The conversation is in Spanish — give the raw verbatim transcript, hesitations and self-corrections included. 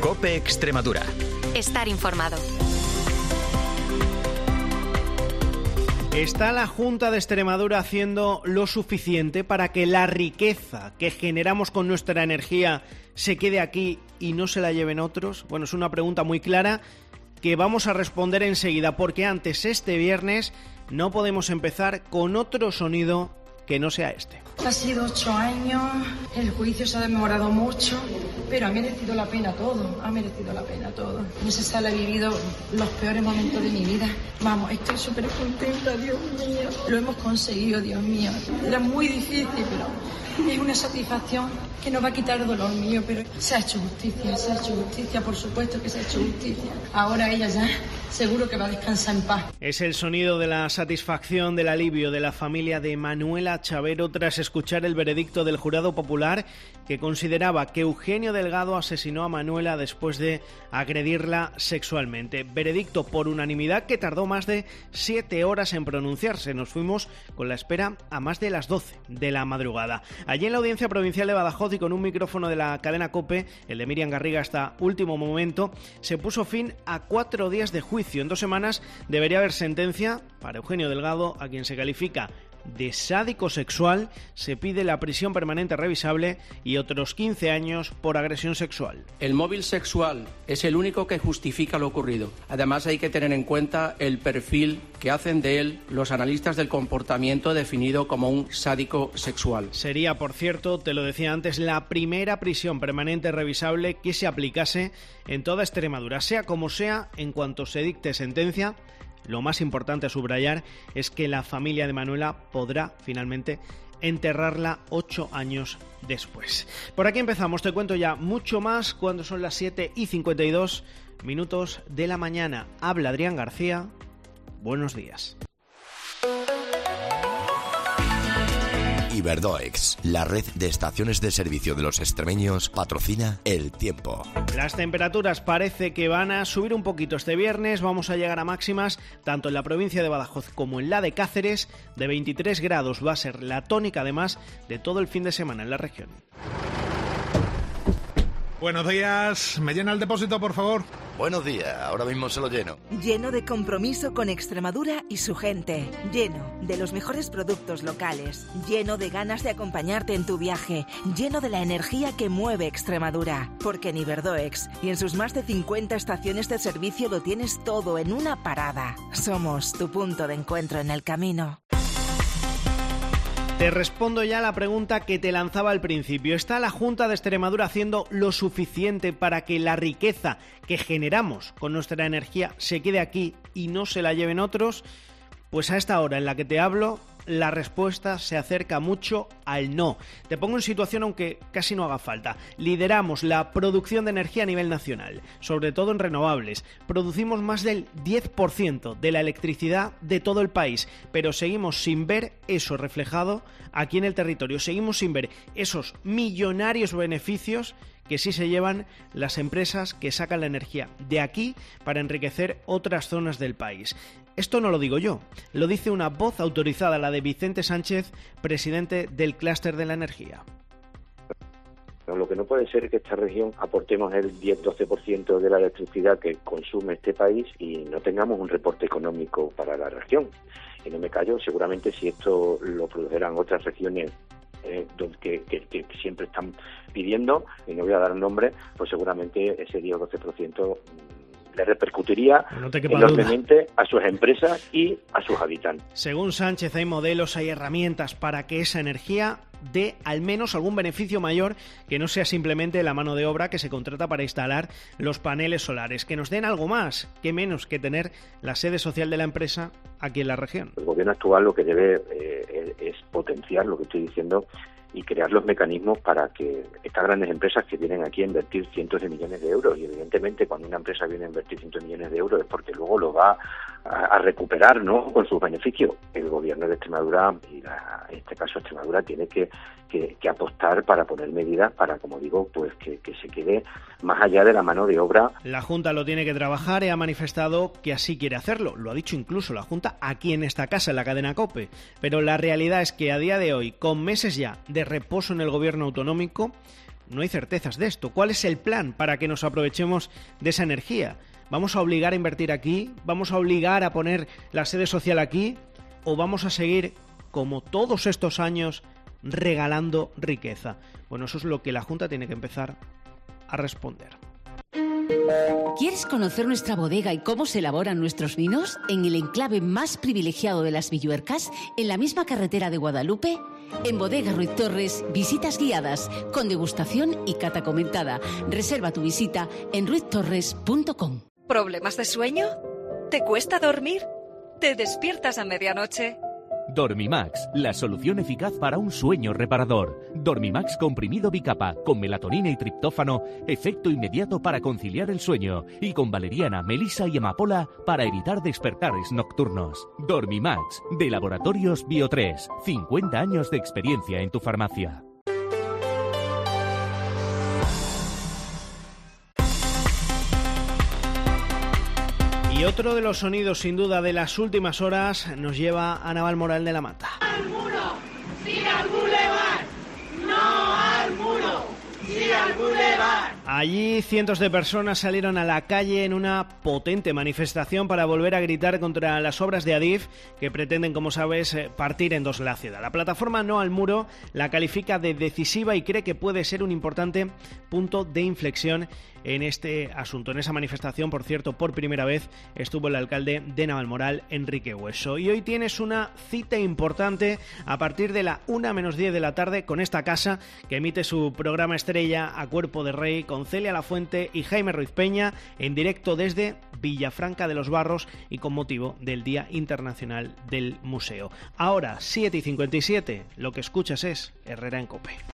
COPE Extremadura. Estar informado. ¿Está la Junta de Extremadura haciendo lo suficiente para que la riqueza que generamos con nuestra energía se quede aquí y no se la lleven otros? Bueno, es una pregunta muy clara que vamos a responder enseguida, porque antes, este viernes, no podemos empezar con otro sonido que no sea este. Ha sido ocho años, el juicio se ha demorado mucho, pero ha merecido la pena todo, ha merecido la pena todo. No sé si he vivido los peores momentos de mi vida. Vamos, estoy súper contenta, Dios mío. Lo hemos conseguido, Dios mío. Era muy difícil, pero es una satisfacción que no va a quitar el dolor mío, pero se ha hecho justicia, se ha hecho justicia, por supuesto que se ha hecho justicia. Ahora ella ya seguro que va a descansar en paz. Es el sonido de la satisfacción, del alivio de la familia de Manuela Chavero tras escuchar el veredicto del jurado popular, que consideraba que Eugenio Delgado asesinó a Manuela después de agredirla sexualmente. Veredicto por unanimidad que tardó más de siete horas en pronunciarse. Nos fuimos con la espera a más de las doce de la madrugada. Allí en la Audiencia Provincial de Badajoz, y con un micrófono de la cadena COPE, el de Miriam Garriga hasta último momento, se puso fin a cuatro días de juicio. En dos semanas debería haber sentencia para Eugenio Delgado, a quien se califica de sádico sexual. Se pide la prisión permanente revisable y otros quince años por agresión sexual. El móvil sexual es el único que justifica lo ocurrido. Además, hay que tener en cuenta el perfil que hacen de él los analistas del comportamiento, definido como un sádico sexual. Sería, por cierto, te lo decía antes, la primera prisión permanente revisable que se aplicase en toda Extremadura. Sea como sea, en cuanto se dicte sentencia, lo más importante a subrayar es que la familia de Manuela podrá finalmente enterrarla ocho años después. Por aquí empezamos, te cuento ya mucho más cuando son las siete y cincuenta y dos minutos de la mañana. Habla Adrián García, buenos días. Iberdoex, la red de estaciones de servicio de los extremeños, patrocina El Tiempo. Las temperaturas parece que van a subir un poquito este viernes. Vamos a llegar a máximas tanto en la provincia de Badajoz como en la de Cáceres. De veintitrés grados va a ser la tónica, además, de todo el fin de semana en la región. Buenos días. ¿Me llena el depósito, por favor? Buenos días. Ahora mismo se lo lleno. Lleno de compromiso con Extremadura y su gente. Lleno de los mejores productos locales. Lleno de ganas de acompañarte en tu viaje. Lleno de la energía que mueve Extremadura. Porque en Iberdoex y en sus más de cincuenta estaciones de servicio lo tienes todo en una parada. Somos tu punto de encuentro en el camino. Te respondo ya a la pregunta que te lanzaba al principio. ¿Está la Junta de Extremadura haciendo lo suficiente para que la riqueza que generamos con nuestra energía se quede aquí y no se la lleven otros? Pues a esta hora en la que te hablo, la respuesta se acerca mucho al no. Te pongo en situación, aunque casi no haga falta. Lideramos la producción de energía a nivel nacional, sobre todo en renovables. Producimos más del diez por ciento de la electricidad de todo el país, pero seguimos sin ver eso reflejado aquí en el territorio. Seguimos sin ver esos millonarios beneficios que sí se llevan las empresas que sacan la energía de aquí para enriquecer otras zonas del país. Esto no lo digo yo, lo dice una voz autorizada, la de Vicente Sánchez, presidente del Clúster de la Energía. Lo que no puede ser es que esta región aportemos el diez a doce por ciento de la electricidad que consume este país y no tengamos un reporte económico para la región. Y no me callo, seguramente si esto lo produjeran otras regiones eh, que, que, que siempre están pidiendo, y no voy a dar nombre, pues seguramente ese diez o doce por ciento le repercutiría no enormemente a sus empresas y a sus habitantes. Según Sánchez, hay modelos, hay herramientas para que esa energía dé al menos algún beneficio mayor, que no sea simplemente la mano de obra que se contrata para instalar los paneles solares, que nos den algo más, que menos que tener la sede social de la empresa aquí en la región. El gobierno actual lo que debe eh, es potenciar lo que estoy diciendo y crear los mecanismos para que estas grandes empresas que vienen aquí a invertir cientos de millones de euros, y evidentemente cuando una empresa viene a invertir cientos de millones de euros es porque luego lo va a, a recuperar, ¿no?, con sus beneficios. El gobierno de Extremadura, y la, en este caso Extremadura, tiene que, que, que apostar para poner medidas para, como digo, pues que, que se quede más allá de la mano de obra. La Junta lo tiene que trabajar y ha manifestado que así quiere hacerlo. Lo ha dicho incluso la Junta aquí en esta casa, en la cadena COPE. Pero la realidad es que a día de hoy, con meses ya de reposo en el gobierno autonómico, no hay certezas de esto. ¿Cuál es el plan para que nos aprovechemos de esa energía? ¿Vamos a obligar a invertir aquí? ¿Vamos a obligar a poner la sede social aquí? ¿O vamos a seguir, como todos estos años, regalando riqueza? Bueno, eso es lo que la Junta tiene que empezar a responder. ¿Quieres conocer nuestra bodega y cómo se elaboran nuestros vinos? En el enclave más privilegiado de las Villuercas, en la misma carretera de Guadalupe, en Bodega Ruiz Torres, visitas guiadas, con degustación y cata comentada. Reserva tu visita en ruiz torres punto com. ¿Problemas de sueño? ¿Te cuesta dormir? ¿Te despiertas a medianoche? Dormimax, la solución eficaz para un sueño reparador. Dormimax comprimido bicapa, con melatonina y triptófano, efecto inmediato para conciliar el sueño, y con valeriana, melisa y amapola para evitar despertares nocturnos. Dormimax, de Laboratorios Bio tres, cincuenta años de experiencia en tu farmacia. Y otro de los sonidos, sin duda, de las últimas horas nos lleva a Navalmoral de la Mata. ¡Al muro! ¡Sí al bulevar! ¡No al muro! ¡Sí al bulevar! Allí cientos de personas salieron a la calle en una potente manifestación para volver a gritar contra las obras de Adif que pretenden, como sabes, partir en dos la ciudad. La plataforma No al Muro la califica de decisiva y cree que puede ser un importante punto de inflexión en este asunto. En esa manifestación, por cierto, por primera vez estuvo el alcalde de Navalmoral, Enrique Hueso. Y hoy tienes una cita importante a partir de la una menos diez de la tarde con esta casa que emite su programa estrella A Cuerpo de Rey con Celia Lafuente y Jaime Ruiz Peña en directo desde Villafranca de los Barros y con motivo del Día Internacional del Museo. Ahora, siete y cincuenta y siete, lo que escuchas es Herrera en COPE.